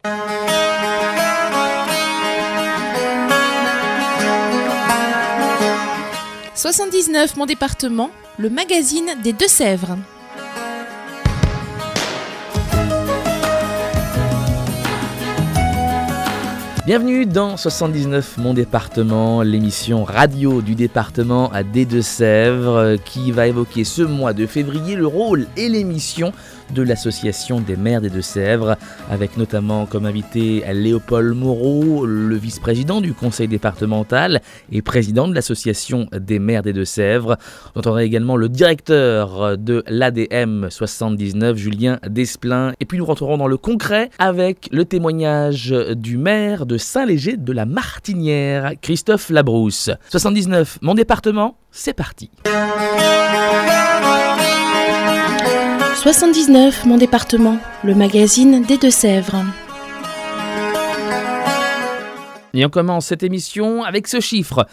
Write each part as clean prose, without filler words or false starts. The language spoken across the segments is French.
« 79, mon département, le magazine des Deux-Sèvres. » Bienvenue dans 79 Mon Département, l'émission radio du département des Deux-Sèvres qui va évoquer ce mois de février le rôle et les missions de l'association des maires des Deux-Sèvres, avec notamment comme invité Léopold Moreau, le vice-président du conseil départemental et président de l'association des maires des Deux-Sèvres. On entendra également le directeur de l'ADM 79, Julien Desplin. Et puis nous rentrerons dans le concret avec le témoignage du maire de Saint-Léger de la Martinière, Christophe Labrousse. 79, mon département, c'est parti. 79, mon département, le magazine des Deux-Sèvres. Et on commence cette émission avec ce chiffre,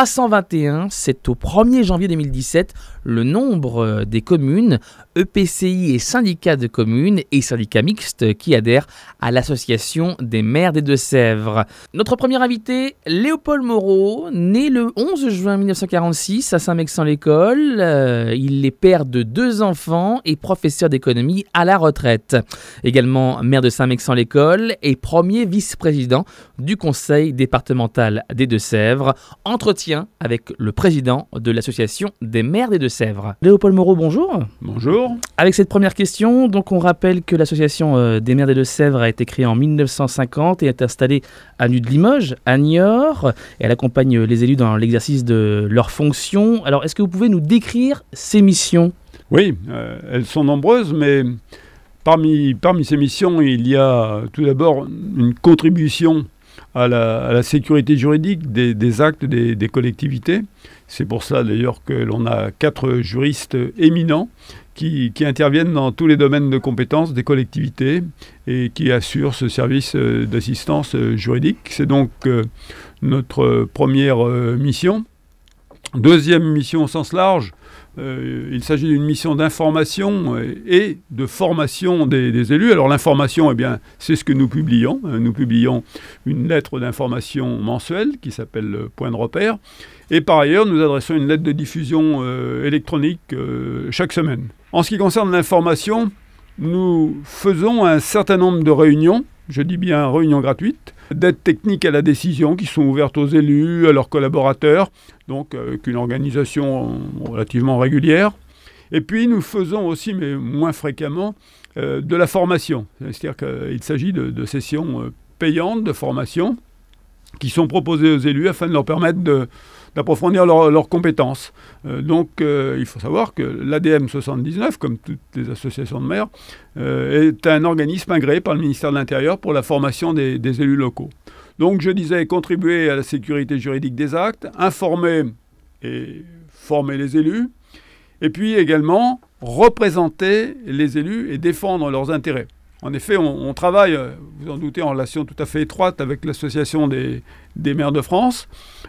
321, c'est au 1er janvier 2017, le nombre des communes, EPCI et syndicats de communes et syndicats mixtes qui adhèrent à l'association des maires des Deux-Sèvres. Notre premier invité, Léopold Moreau, né le 11 juin 1946 à Saint-Mexan-l'École. Il est père de 2 enfants et professeur d'économie à la retraite. Également maire de Saint-Mexan-l'École et premier vice-président du conseil départemental des Deux-Sèvres. Entretien avec le président de l'association des maires des Deux-Sèvres. Léopold Moreau, bonjour. Bonjour. Avec cette première question, donc on rappelle que l'association des maires des Deux-Sèvres a été créée en 1950 et est installée à Nu de Limoges, à Niort. Et elle accompagne les élus dans l'exercice de leurs fonctions. Alors, est-ce que vous pouvez nous décrire ces missions ? Oui, elles sont nombreuses, mais parmi ces missions, il y a tout d'abord une contribution à la sécurité juridique des actes des collectivités. C'est pour ça d'ailleurs que l'on a 4 juristes éminents qui interviennent dans tous les domaines de compétences des collectivités et qui assurent ce service d'assistance juridique. C'est donc notre première mission. Deuxième mission au sens large, il s'agit d'une mission d'information et de formation des élus. Alors l'information, eh bien, c'est ce que nous publions. Nous publions une lettre d'information mensuelle qui s'appelle Point de repère. Et par ailleurs, nous adressons une lettre de diffusion électronique chaque semaine. En ce qui concerne l'information, nous faisons un certain nombre de réunions, je dis bien réunions gratuites, d'aides techniques à la décision qui sont ouvertes aux élus, à leurs collaborateurs, donc avec une organisation relativement régulière. Et puis nous faisons aussi, mais moins fréquemment, de la formation. C'est-à-dire qu'il s'agit de sessions payantes de formation qui sont proposées aux élus afin de leur permettre d'approfondir leurs compétences. Il faut savoir que l'ADM 79, comme toutes les associations de maires, est un organisme agréé par le ministère de l'Intérieur pour la formation des élus locaux. Donc, je disais, contribuer à la sécurité juridique des actes, informer et former les élus, et puis également représenter les élus et défendre leurs intérêts. En effet, on travaille, vous en doutez, en relation tout à fait étroite avec l'Association des maires de France,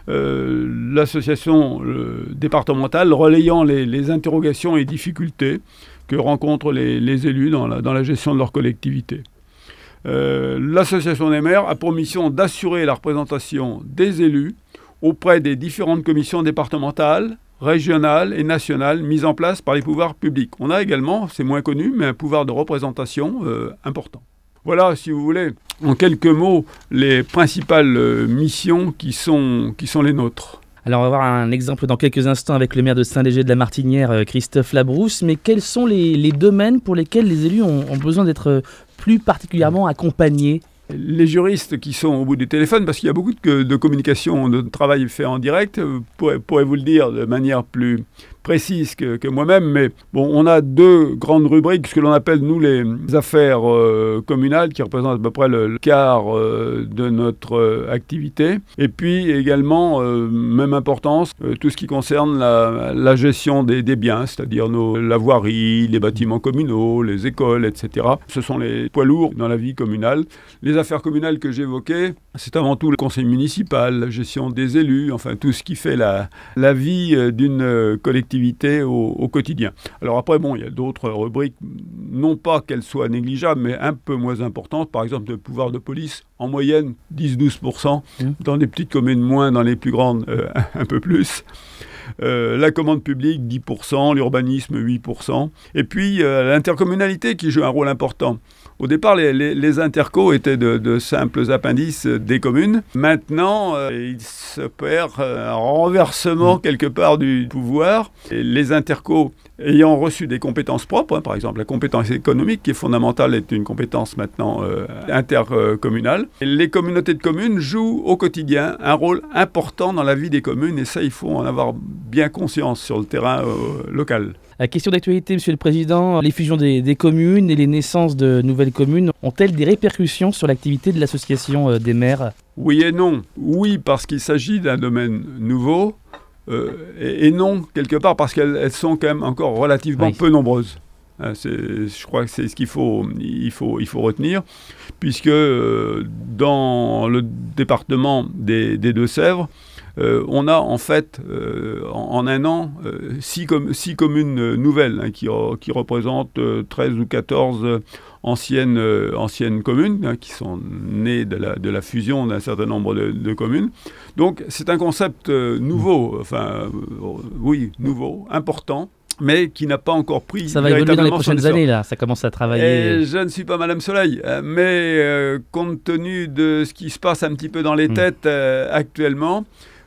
l'association départementale relayant les interrogations et difficultés que rencontrent les élus dans la gestion de leur collectivité. L'association des maires a pour mission d'assurer la représentation des élus auprès des différentes commissions départementales, régionales et nationales mises en place par les pouvoirs publics. On a également, c'est moins connu, mais un pouvoir de représentation important. Voilà, si vous voulez, en quelques mots, les principales missions qui sont les nôtres. Alors on va voir un exemple dans quelques instants avec le maire de Saint-Léger de la Martinière, Christophe Labrousse. Mais quels sont les domaines pour lesquels les élus ont besoin d'être plus particulièrement accompagnés ? Les juristes qui sont au bout du téléphone, parce qu'il y a beaucoup de communication, de travail fait en direct, pourraient vous le dire de manière plus précise que moi-même, mais bon, on a 2 grandes rubriques, ce que l'on appelle, nous, les affaires communales, qui représentent à peu près le quart de notre activité, et puis également, même importance, tout ce qui concerne la gestion des biens, c'est-à-dire la voirie, les bâtiments communaux, les écoles, etc. Ce sont les poids lourds dans la vie communale. Les affaires communales que j'évoquais, c'est avant tout le conseil municipal, la gestion des élus, enfin tout ce qui fait la vie d'une collectivité activité au quotidien. Alors après, bon, il y a d'autres rubriques, non pas qu'elles soient négligeables, mais un peu moins importantes. Par exemple, le pouvoir de police, en moyenne, 10-12%. Dans les petites communes, moins. Dans les plus grandes, un peu plus. La commande publique, 10%. L'urbanisme, 8%. Et puis, l'intercommunalité qui joue un rôle important. Au départ, les intercos étaient de simples appendices des communes. Maintenant, il s'opère un renversement quelque part du pouvoir. Et les intercos ayant reçu des compétences propres, par exemple la compétence économique qui est fondamentale, est une compétence maintenant intercommunale. Et les communautés de communes jouent au quotidien un rôle important dans la vie des communes et ça, il faut en avoir bien conscience sur le terrain local. La question d'actualité, Monsieur le Président, les fusions des communes et les naissances de nouvelles communes ont-elles des répercussions sur l'activité de l'association des maires ? Oui et non. Oui, parce qu'il s'agit d'un domaine nouveau, et non, quelque part, parce qu'elles sont quand même encore relativement peu nombreuses. Je crois que c'est ce qu'il faut retenir, puisque dans le département des Deux-Sèvres, on a en fait en un an 6 communes nouvelles qui représentent 13 ou 14 anciennes communes qui sont nées de la fusion d'un certain nombre de communes. Donc c'est un concept nouveau, nouveau, important, mais qui n'a pas encore pris. Ça va évoluer dans les prochaines années, là. Ça commence à travailler. Et je ne suis pas Madame Soleil, mais compte tenu de ce qui se passe un petit peu dans les têtes actuellement,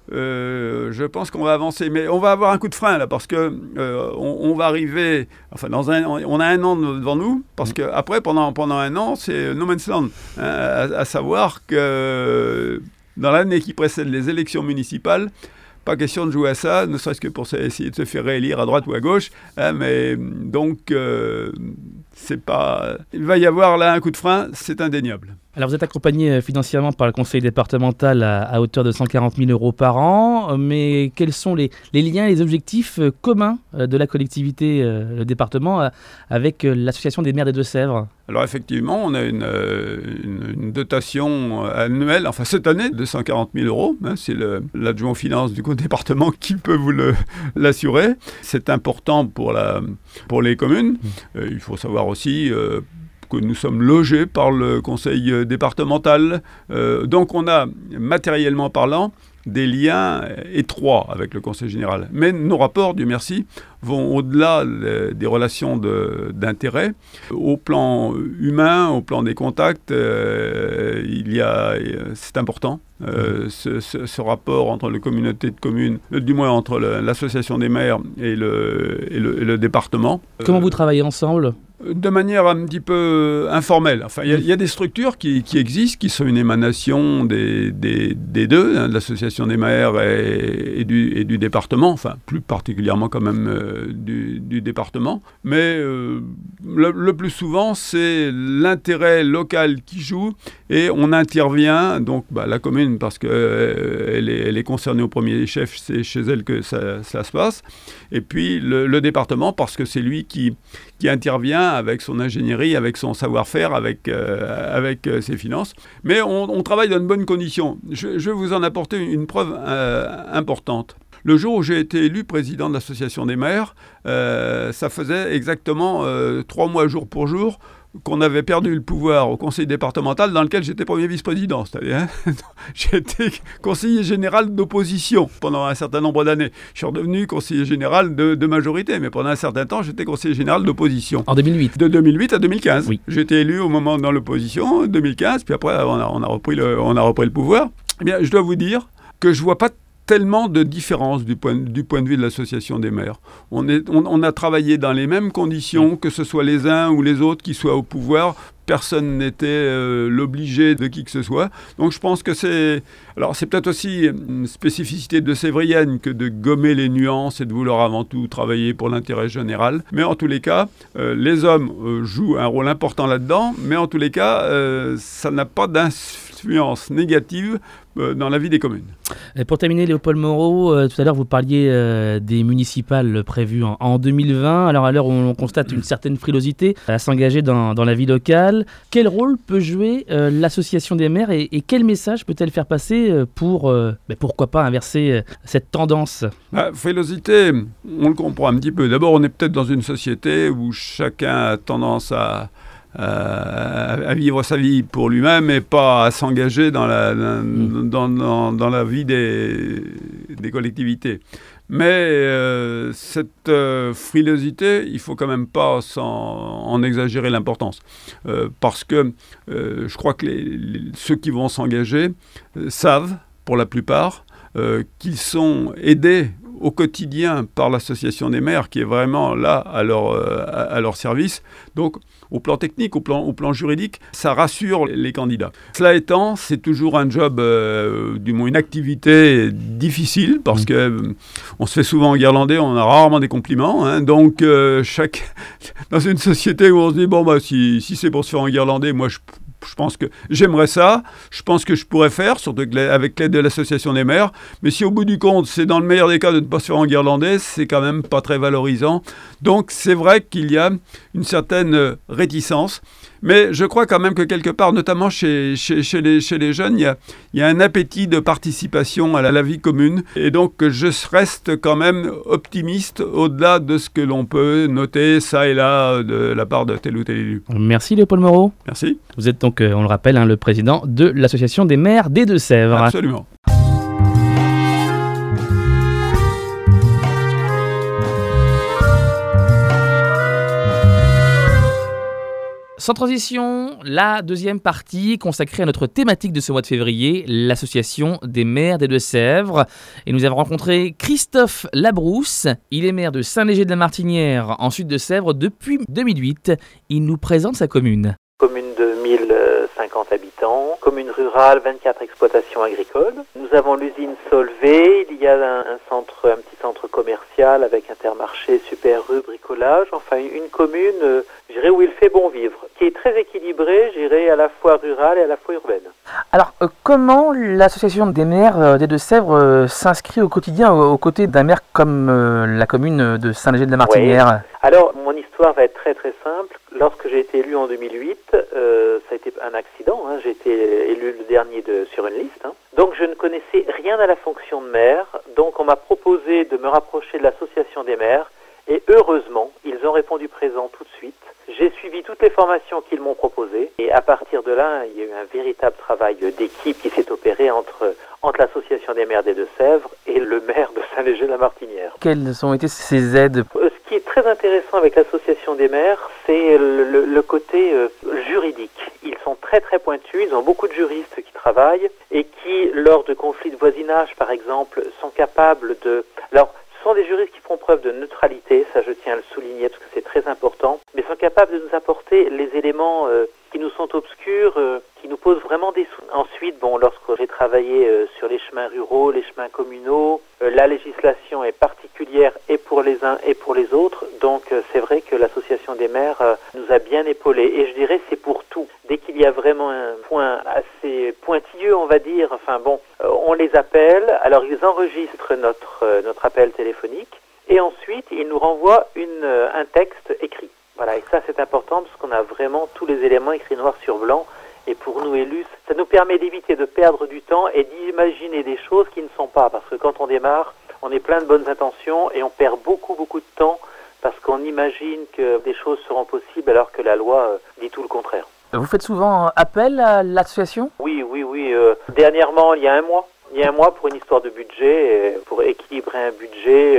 je pense qu'on va avancer, mais on va avoir un coup de frein là parce que on va arriver. Enfin, on a un an devant nous parce que après, pendant un an, c'est no man's land, à savoir que dans l'année qui précède les élections municipales. Pas question de jouer à ça, ne serait-ce que pour essayer de se faire réélire à droite ou à gauche. Mais donc, c'est pas. Il va y avoir là un coup de frein, c'est indéniable. Alors vous êtes accompagné financièrement par le conseil départemental à hauteur de 140 000 € par an, mais quels sont les liens, les objectifs communs de la collectivité, le département, avec l'association des maires des Deux-Sèvres ? Alors effectivement, on a une dotation annuelle, enfin cette année, de 140 000 €. C'est l'adjoint aux finances du département qui peut vous l'assurer. C'est important pour les communes. Il faut savoir aussi que nous sommes logés par le conseil départemental. Donc on a, matériellement parlant, des liens étroits avec le conseil général. Mais nos rapports, Dieu merci, vont au-delà des relations d'intérêt. Au plan humain, au plan des contacts, c'est important. Ce rapport entre les communautés de communes, du moins entre l'association des maires et le département. Comment vous travaillez ensemble ? De manière un petit peu informelle. Enfin, il y a des structures qui existent, qui sont une émanation des deux, de l'association des maires et du département, enfin plus particulièrement quand même du département. Mais le plus souvent, c'est l'intérêt local qui joue et on intervient, donc la commune, parce qu'elle est concernée au premier chef, c'est chez elle que ça se passe. Et puis le département, parce que c'est lui qui intervient avec son ingénierie, avec son savoir-faire, avec ses finances. Mais on travaille dans de bonnes conditions. Je vais vous en apporter une preuve importante. Le jour où j'ai été élu président de l'association des maires, ça faisait exactement 3 mois jour pour jour qu'on avait perdu le pouvoir au conseil départemental dans lequel j'étais premier vice-président. C'est-à-dire, j'ai été conseiller général d'opposition pendant un certain nombre d'années. Je suis redevenu conseiller général de majorité, mais pendant un certain temps, j'étais conseiller général d'opposition. En 2008 ? De 2008 à 2015. Oui. J'ai été élu au moment dans l'opposition, 2015, puis après, on a repris le pouvoir. Eh bien, je dois vous dire que je ne vois pas tellement de différences du point de vue de l'association des maires. On a travaillé dans les mêmes conditions, que ce soit les uns ou les autres qui soient au pouvoir. Personne n'était l'obligé de qui que ce soit. Donc je pense que c'est peut-être aussi une spécificité de Sévrienne que de gommer les nuances et de vouloir avant tout travailler pour l'intérêt général. Mais en tous les cas, les hommes jouent un rôle important là-dedans. Mais en tous les cas, ça n'a pas influence négative dans la vie des communes. Et pour terminer, Léopold Moreau, tout à l'heure vous parliez des municipales prévues en 2020. Alors à l'heure où on constate une certaine frilosité à s'engager dans la vie locale, quel rôle peut jouer l'association des maires et quel message peut-elle faire passer pour, pourquoi pas, inverser cette tendance ? Frilosité, on le comprend un petit peu. D'abord, on est peut-être dans une société où chacun a tendance à vivre sa vie pour lui-même et pas à s'engager dans la vie des collectivités. Mais cette frilosité, il ne faut quand même pas en exagérer l'importance. Parce que je crois que ceux qui vont s'engager savent, pour la plupart, qu'ils sont aidés au quotidien par l'association des maires qui est vraiment là à leur service. Donc, au plan technique, au plan juridique, ça rassure les candidats. Cela étant, c'est toujours un job, du moins une activité difficile parce que on se fait souvent enguirlander, on a rarement des compliments. Hein, donc, dans une société où on se dit, si c'est pour se faire enguirlander, moi je pense que j'aimerais ça, je pense que je pourrais faire, surtout avec l'aide de l'association des maires, mais si au bout du compte, c'est dans le meilleur des cas de ne pas se faire enguirlander, c'est quand même pas très valorisant. Donc c'est vrai qu'il y a une certaine réticence, mais je crois quand même que quelque part, notamment chez les jeunes, il y a un appétit de participation à la vie commune, et donc je reste quand même optimiste au-delà de ce que l'on peut noter ça et là de la part de tel ou tel élu. Merci Léopold Moreau. Merci. Vous êtes donc, on le rappelle, le président de l'association des maires des Deux-Sèvres. Absolument. Sans transition, la deuxième partie consacrée à notre thématique de ce mois de février, l'association des maires des Deux-Sèvres. Et nous avons rencontré Christophe Labrousse. Il est maire de Saint-Léger-de-la-Martinière, en Sud-de-Sèvres, depuis 2008. Il nous présente sa commune. Commune de 1050 habitants, commune rurale, 24 exploitations agricoles. Nous avons l'usine Solvay, il y a un petit centre commercial avec Intermarché, Super Rue, bricolage. Enfin, une commune, je dirais, où il fait bon vivre, qui est très équilibrée, je dirais, à la fois rurale et à la fois urbaine. Alors, comment l'association des maires des Deux-Sèvres s'inscrit au quotidien aux côtés d'un maire comme la commune de Saint-Léger-de-la-Martinière ? Oui. Alors, mon histoire va être très très simple. Lorsque j'ai été élu en 2008, ça a été un accident. J'ai été élu le dernier sur une liste. Donc, je ne connaissais rien à la fonction de maire. Donc, on m'a proposé de me rapprocher de l'association des maires. Et heureusement, ils ont répondu présent tout de suite. J'ai suivi toutes les formations qu'ils m'ont proposées. Et à partir de là, il y a eu un véritable travail d'équipe qui s'est opéré entre l'association des maires des Deux-Sèvres et le maire de Saint-Léger-de-la-Martinière. Quelles ont été ces aides ? Ce qui est très intéressant avec l'association des maires, c'est le côté juridique. Ils sont très très pointus, ils ont beaucoup de juristes qui travaillent et qui, lors de conflits de voisinage par exemple, sont capables de... Alors, ce sont des juristes qui font preuve de neutralité, ça je tiens à le souligner parce que c'est très important, mais sont capables de nous apporter les éléments qui nous sont obscurs, qui nous posent vraiment des soucis. Ensuite, lorsque j'ai travaillé sur les chemins ruraux, les chemins communaux, la législation est particulière et pour les uns et pour les autres, donc c'est vrai que l'association des maires nous a bien épaulés, et je dirais c'est pour tout. Dès qu'il y a vraiment un point assez pointilleux, on va dire, on les appelle, alors ils enregistrent notre appel téléphonique, et ensuite ils nous renvoient un texte écrit. Voilà, et ça c'est important parce qu'on a vraiment tous les éléments écrits noir sur blanc, et pour nous élus, ça nous permet d'éviter de perdre du temps et d'imaginer des choses qui ne sont pas, parce que quand on démarre, on est plein de bonnes intentions et on perd beaucoup de temps parce qu'on imagine que des choses seront possibles alors que la loi dit tout le contraire. Vous faites souvent appel à l'association ? Oui. Dernièrement, il y a un mois pour une histoire de budget, pour équilibrer un budget,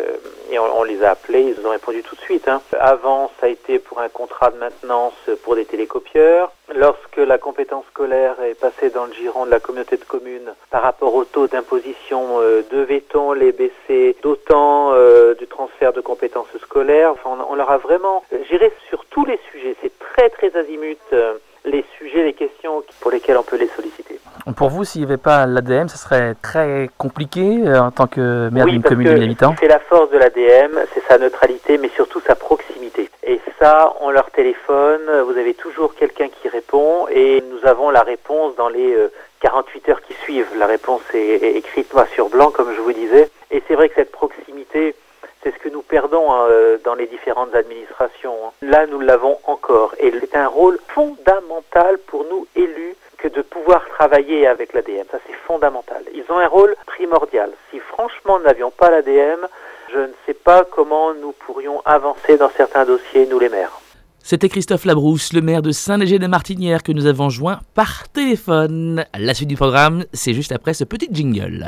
et on les a appelés, ils ont répondu tout de suite. Avant, ça a été pour un contrat de maintenance pour des télécopieurs. Lorsque la compétence scolaire est passée dans le giron de la communauté de communes par rapport au taux d'imposition, devait-on les baisser d'autant du transfert de compétences scolaires. On leur a vraiment géré sur tous les sujets. C'est très très azimut les sujets, les questions pour lesquelles on peut les solliciter. Pour vous, s'il n'y avait pas l'ADM, ça serait très compliqué en tant que maire d'une commune de 1000 habitants ? C'est la force de l'ADM, c'est sa neutralité, mais surtout sa proximité. Et ça, on leur téléphone, vous avez toujours quelqu'un qui répond et nous avons la réponse dans les 48 heures qui suivent. La réponse est écrite noir sur blanc, comme je vous disais. Et c'est vrai que cette proximité, c'est ce que nous perdons dans les différentes administrations. Là, nous l'avons encore. Et c'est un rôle fondamental pour nous élus que de pouvoir travailler avec l'ADM. Ça, c'est fondamental. Ils ont un rôle primordial. Si franchement, nous n'avions pas l'ADM, je ne sais pas comment nous pourrions avancer dans certains dossiers, nous les maires. C'était Christophe Labrousse, le maire de Saint-Léger-des-Martinières, que nous avons joint par téléphone. La suite du programme, c'est juste après ce petit jingle.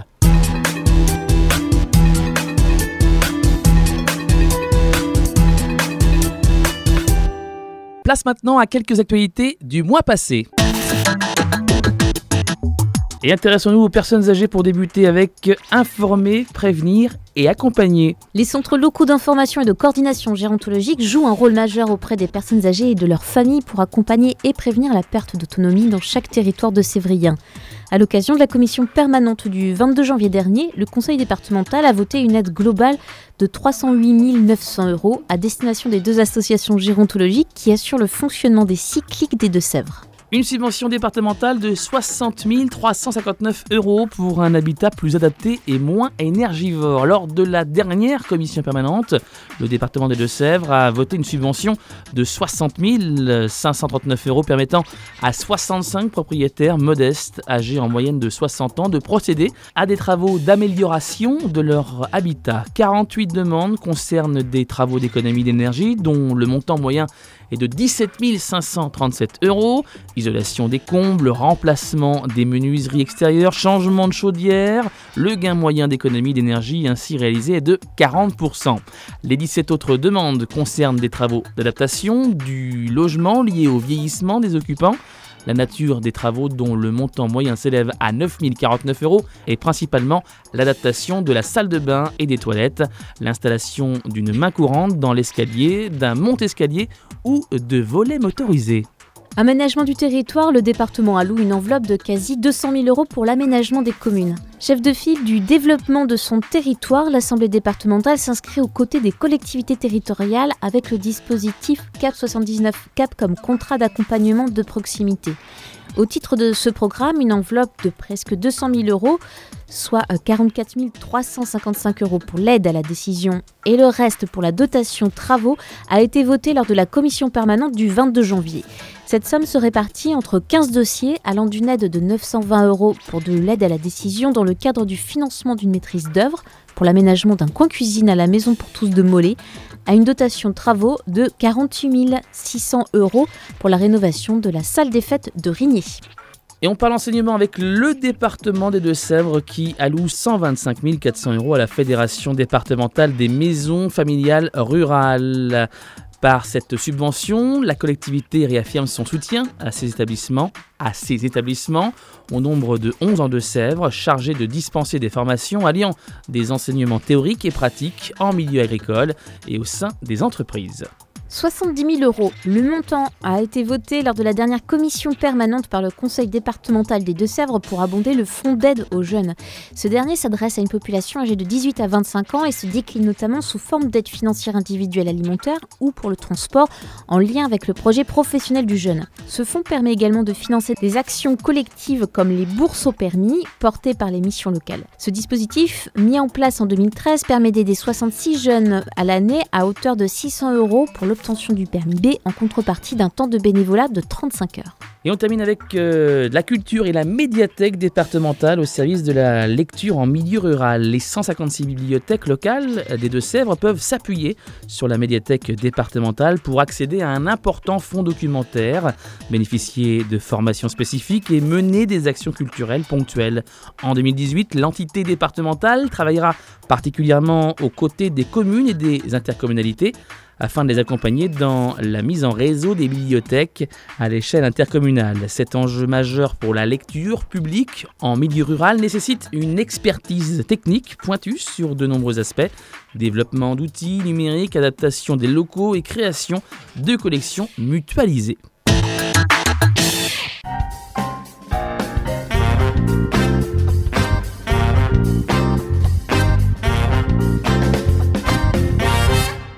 Place maintenant à quelques actualités du mois passé. Et intéressons-nous aux personnes âgées pour débuter avec informer, prévenir et accompagner. Les centres locaux d'information et de coordination gérontologique jouent un rôle majeur auprès des personnes âgées et de leurs familles pour accompagner et prévenir la perte d'autonomie dans chaque territoire de Sévrien. À l'occasion de la commission permanente du 22 janvier dernier, le conseil départemental a voté une aide globale de 308 900 € à destination des 2 associations gérontologiques qui assurent le fonctionnement des cycliques des Deux-Sèvres. Une subvention départementale de 60 359 € pour un habitat plus adapté et moins énergivore. Lors de la dernière commission permanente, le département des Deux-Sèvres a voté une subvention de 60 539 € permettant à 65 propriétaires modestes, âgés en moyenne de 60 ans, de procéder à des travaux d'amélioration de leur habitat. 48 demandes concernent des travaux d'économie d'énergie dont le montant moyen est de 17 537 €. Isolation des combles, remplacement des menuiseries extérieures, changement de chaudière. Le gain moyen d'économie d'énergie ainsi réalisé est de 40%. Les 17 autres demandes concernent des travaux d'adaptation du logement liés au vieillissement des occupants. La nature des travaux dont le montant moyen s'élève à 9 049 € est principalement l'adaptation de la salle de bain et des toilettes, l'installation d'une main courante dans l'escalier, d'un monte-escalier ou de volets motorisés. Aménagement du territoire, le département alloue une enveloppe de quasi 200 000 € pour l'aménagement des communes. Chef de file du développement de son territoire, l'Assemblée départementale s'inscrit aux côtés des collectivités territoriales avec le dispositif CAP 79 CAP comme contrat d'accompagnement de proximité. Au titre de ce programme, une enveloppe de presque 200 000 €, soit 44 355 € pour l'aide à la décision et le reste pour la dotation travaux, a été votée lors de la commission permanente du 22 janvier. Cette somme se répartit entre 15 dossiers allant d'une aide de 920 € pour de l'aide à la décision dans le cadre du financement d'une maîtrise d'œuvre pour l'aménagement d'un coin cuisine à la maison pour tous de Mollet, à une dotation de travaux de 48 600 € pour la rénovation de la salle des fêtes de Rigné. Et on parle enseignement avec le département des Deux-Sèvres qui alloue 125 400 € à la Fédération départementale des maisons familiales rurales. Par cette subvention, la collectivité réaffirme son soutien à ces établissements, au nombre de 11 en Deux-Sèvres, chargés de dispenser des formations alliant des enseignements théoriques et pratiques en milieu agricole et au sein des entreprises. 70 000 €. Le montant a été voté lors de la dernière commission permanente par le conseil départemental des Deux-Sèvres pour abonder le fonds d'aide aux jeunes. Ce dernier s'adresse à une population âgée de 18 à 25 ans et se décline notamment sous forme d'aide financière individuelle alimentaire ou pour le transport en lien avec le projet professionnel du jeune. Ce fonds permet également de financer des actions collectives comme les bourses au permis portées par les missions locales. Ce dispositif, mis en place en 2013, permet d'aider 66 jeunes à l'année à hauteur de 600 € pour l'obtention du permis B en contrepartie d'un temps de bénévolat de 35 heures. Et on termine avec la culture et la médiathèque départementale au service de la lecture en milieu rural. Les 156 bibliothèques locales des Deux-Sèvres peuvent s'appuyer sur la médiathèque départementale pour accéder à un important fonds documentaire, bénéficier de formations spécifiques et mener des actions culturelles ponctuelles. En 2018, l'entité départementale travaillera particulièrement aux côtés des communes et des intercommunalités afin de les accompagner dans la mise en réseau des bibliothèques à l'échelle intercommunale. Cet enjeu majeur pour la lecture publique en milieu rural nécessite une expertise technique pointue sur de nombreux aspects, développement d'outils numériques, adaptation des locaux et création de collections mutualisées.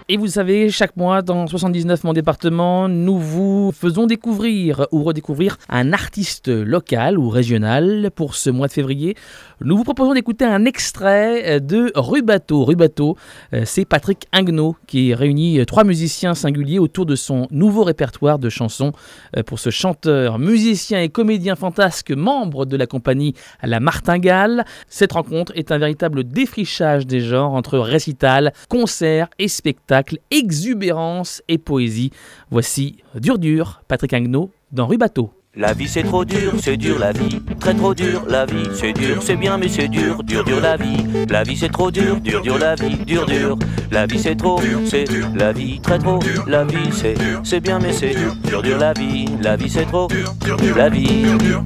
Et vous savez, chaque mois dans 79 Mon Département, nous vous faisons découvrir ou redécouvrir un artiste local ou régional. Pour ce mois de février, nous vous proposons d'écouter un extrait de Rubato. Rubato, c'est Patrick Ingnaud qui réunit 3 musiciens singuliers autour de son nouveau répertoire de chansons. Pour ce chanteur, musicien et comédien fantasque, membre de la compagnie La Martingale, cette rencontre est un véritable défrichage des genres entre récital, concert et spectacle, exubérance et poésie. Voici Dur, Patrick Ingnaud dans Rubato. La vie c'est trop dur la vie, très trop dur la vie, c'est dur, c'est bien mais c'est dur la vie. La vie c'est trop dur la vie, dur. La vie c'est trop, c'est la vie, très trop, la vie c'est bien mais c'est dur la vie. La vie c'est trop, la vie.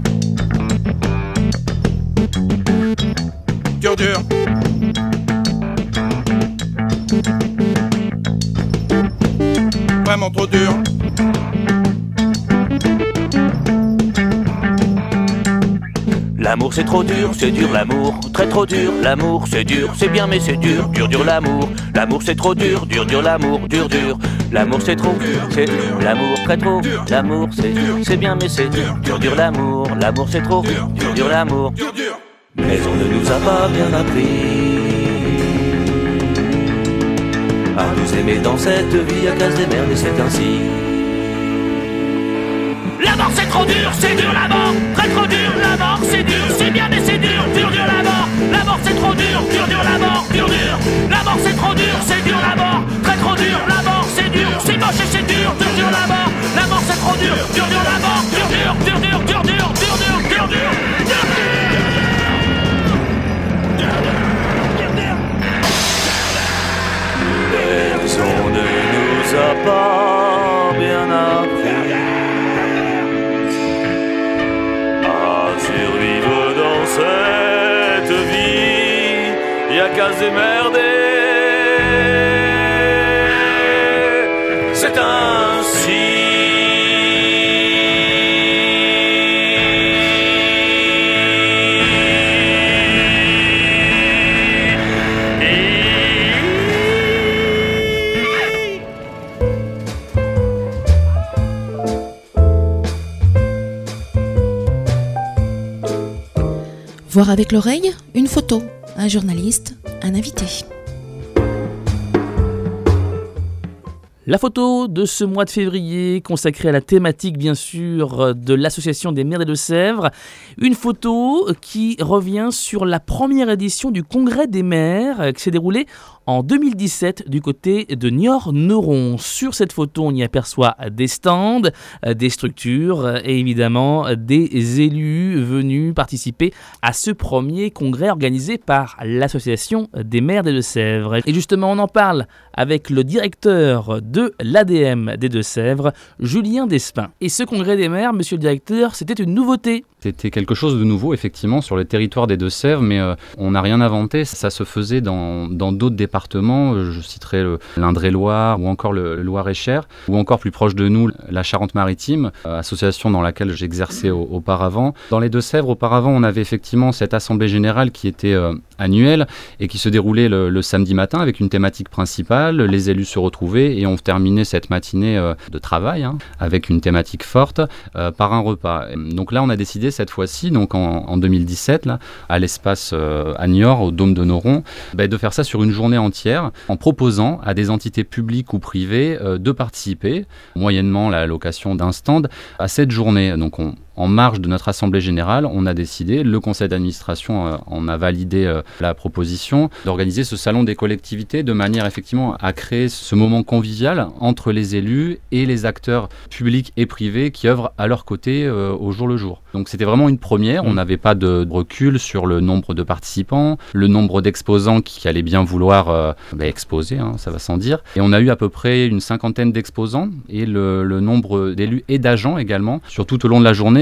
Dur. Vraiment trop dur. L'amour c'est trop dur l'amour, très trop dur, l'amour c'est dur, c'est bien mais c'est dur l'amour. L'amour c'est trop dur l'amour, dur. L'amour c'est trop, c'est l'amour, très trop, l'amour c'est bien mais c'est dur l'amour. L'amour c'est trop, dur l'amour. Mais on ne nous a pas bien appris à nous aimer dans cette vie à cause des merdes et c'est ainsi. La mort c'est trop dur la mort, très trop dur, la mort c'est dur, c'est bien mais c'est dur la mort. La mort c'est trop dur la mort, dur. La mort c'est trop dur la mort, très trop dur, la mort c'est dur, c'est moche et c'est dur la mort. La mort c'est trop dur la mort, dur. On ne nous a pas bien appris à survivre dans cette vie, y'a qu'à se démerder, c'est ainsi. Voir avec l'oreille, une photo, un journaliste, un invité. La photo de ce mois de février, consacrée à la thématique bien sûr de l'Association des maires des Deux-Sèvres. Une photo qui revient sur la première édition du Congrès des maires qui s'est déroulé en 2017 du côté de Niort-Neuron. Sur cette photo, on y aperçoit des stands, des structures et évidemment des élus venus participer à ce premier congrès organisé par l'Association des maires des Deux-Sèvres. Et justement, on en parle avec le directeur de l'ADM des Deux-Sèvres, Julien Despins. Et ce congrès des maires, monsieur le directeur, c'était une nouveauté. C'était quelque chose de nouveau, effectivement, sur le territoire des Deux-Sèvres, mais on n'a rien inventé. Ça se faisait dans d'autres départements. Je citerai l'Indre-et-Loire ou encore le Loir-et-Cher, ou encore plus proche de nous, la Charente-Maritime, association dans laquelle j'exerçais auparavant. Dans les Deux-Sèvres, auparavant, on avait effectivement cette assemblée générale qui était annuelle et qui se déroulait le samedi matin avec une thématique principale. Les élus se retrouvaient et on terminait cette matinée de travail avec une thématique forte par un repas. Donc là, on a décidé cette fois-ci, donc en 2017, là, à l'espace à Niort, au Dôme de Neuron, de faire ça sur une journée entière, en proposant à des entités publiques ou privées de participer, moyennement la location d'un stand, à cette journée. Donc en marge de notre assemblée générale, on a décidé, le conseil d'administration en a validé la proposition, d'organiser ce salon des collectivités de manière effectivement à créer ce moment convivial entre les élus et les acteurs publics et privés qui œuvrent à leur côté au jour le jour. Donc c'était vraiment une première, on n'avait pas de recul sur le nombre de participants, le nombre d'exposants qui allaient bien vouloir exposer, ça va sans dire. Et on a eu à peu près une 50aine d'exposants et le nombre d'élus et d'agents également sur tout au long de la journée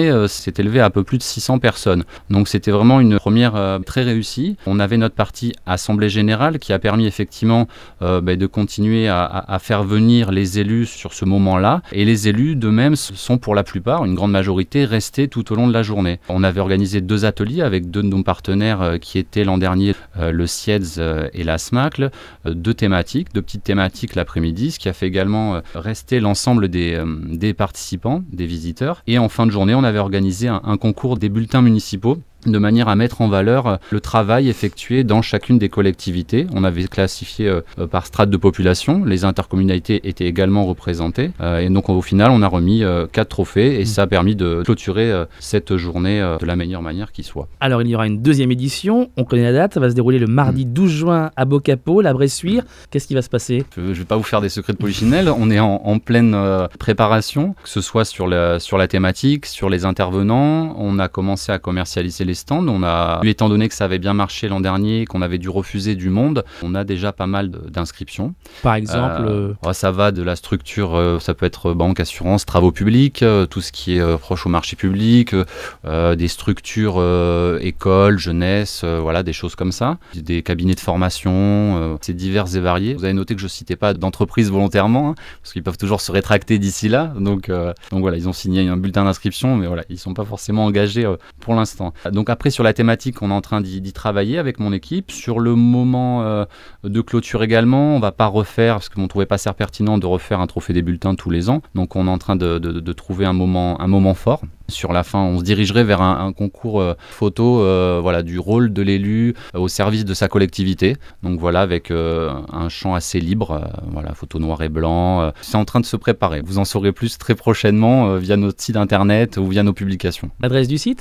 journée s'est élevé à un peu plus de 600 personnes. Donc c'était vraiment une première très réussie. On avait notre partie assemblée générale qui a permis effectivement de continuer à faire venir les élus sur ce moment-là. Et les élus d'eux-mêmes sont pour la plupart, une grande majorité, restés tout au long de la journée. On avait organisé 2 ateliers avec 2 de nos partenaires qui étaient l'an dernier le CIEDS et la SMACL, 2 petites thématiques l'après-midi, ce qui a fait également rester l'ensemble des participants, des visiteurs. Et en fin de journée, on avait organisé un concours des bulletins municipaux de manière à mettre en valeur le travail effectué dans chacune des collectivités. On avait classifié par strate de population, les intercommunalités étaient également représentées, et donc au final on a remis 4 trophées, et ça a permis de clôturer cette journée de la meilleure manière qui soit. Alors il y aura une 2e édition, on connaît la date, ça va se dérouler le mardi 12 juin à Bocapo, la Bressuire. Qu'est-ce qui va se passer ? Je ne vais pas vous faire des secrets de polichinelle, on est en pleine préparation, que ce soit sur la thématique, sur les intervenants. On a commencé à commercialiser les stands. Étant donné que ça avait bien marché l'an dernier, qu'on avait dû refuser du monde, on a déjà pas mal d'inscriptions. Par exemple ça va de la structure, ça peut être banque, assurance, travaux publics, tout ce qui est proche au marché public, des structures écoles, jeunesse, des choses comme ça, des cabinets de formation, c'est divers et varié. Vous avez noté que je ne citais pas d'entreprise volontairement, parce qu'ils peuvent toujours se rétracter d'ici là. Donc voilà, ils ont signé un bulletin d'inscription, mais voilà, ils ne sont pas forcément engagés pour l'instant. Donc après, sur la thématique, on est en train d'y travailler avec mon équipe. Sur le moment de clôture également, on ne va pas refaire, parce qu'on ne trouvait pas ça pertinent de refaire un trophée des bulletins tous les ans. Donc on est en train de trouver un moment fort. Sur la fin, on se dirigerait vers un concours photo du rôle de l'élu au service de sa collectivité. Donc voilà, avec un champ assez libre, photo noir et blanc. C'est en train de se préparer. Vous en saurez plus très prochainement via notre site internet ou via nos publications. L'adresse du site ?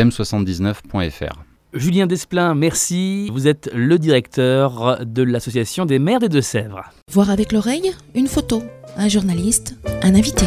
adm79.fr. Julien Desplein, merci. Vous êtes le directeur de l'association des maires des Deux-Sèvres. Voir avec l'oreille, une photo, un journaliste, un invité.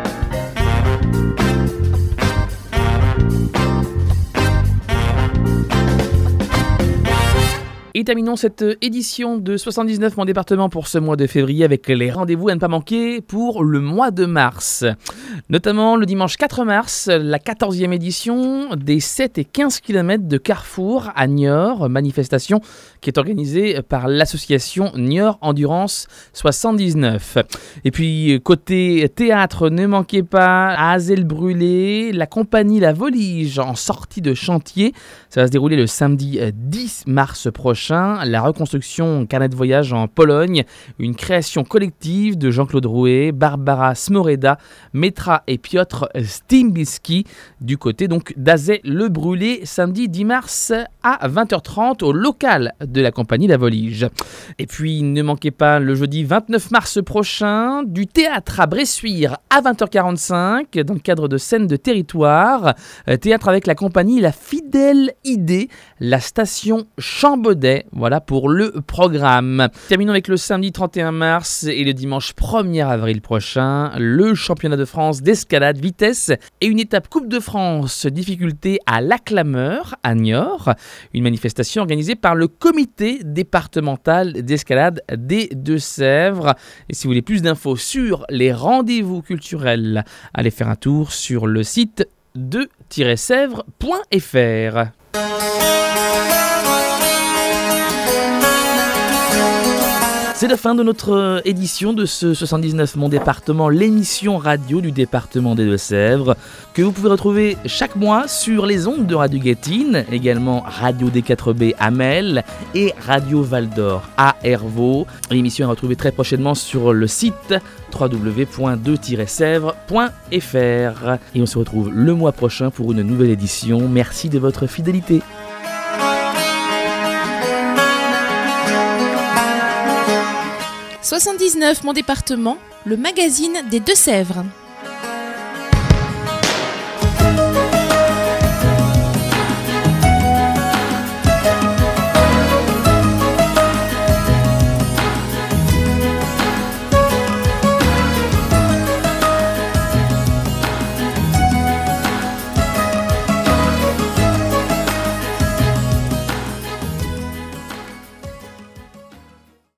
Et terminons cette édition de 79 Mon département pour ce mois de février avec les rendez-vous à ne pas manquer pour le mois de mars. Notamment le dimanche 4 mars, la 14e édition des 7 et 15 km de Carrefour à Niort, manifestation qui est organisée par l'association Niort Endurance 79. Et puis côté théâtre, ne manquez pas à Azel-Brûlé, la compagnie La Volige en sortie de chantier. Ça va se dérouler le samedi 10 mars prochain. La reconstruction carnet de voyage en Pologne, une création collective de Jean-Claude Rouet, Barbara Smoreda, Metra et Piotr Stimbiski du côté donc d'Azay-le-Brûlé, samedi 10 mars à 20h30 au local de la compagnie La Volige. Et puis ne manquez pas le jeudi 29 mars prochain du théâtre à Bressuire à 20h45 dans le cadre de scènes de territoire, théâtre avec la compagnie La Fidèle Idée, la station Chambaudet. Voilà pour le programme. Terminons avec le samedi 31 mars et le dimanche 1er avril prochain, le championnat de France d'escalade vitesse et une étape Coupe de France difficulté à l'Acclameur à Niort. Une manifestation organisée par le comité départemental d'escalade des Deux-Sèvres. Et si vous voulez plus d'infos sur les rendez-vous culturels, allez faire un tour sur le site de-sèvres.fr. C'est la fin de notre édition de ce 79 Mon département, l'émission radio du département des Deux-Sèvres, que vous pouvez retrouver chaque mois sur les ondes de Radio Guettine, également Radio D4B à Mel et Radio Val d'Or à Hervaux. L'émission est retrouvée très prochainement sur le site www.2-sèvres.fr. Et on se retrouve le mois prochain pour une nouvelle édition. Merci de votre fidélité. « 79 Mon département, le magazine des Deux-Sèvres ».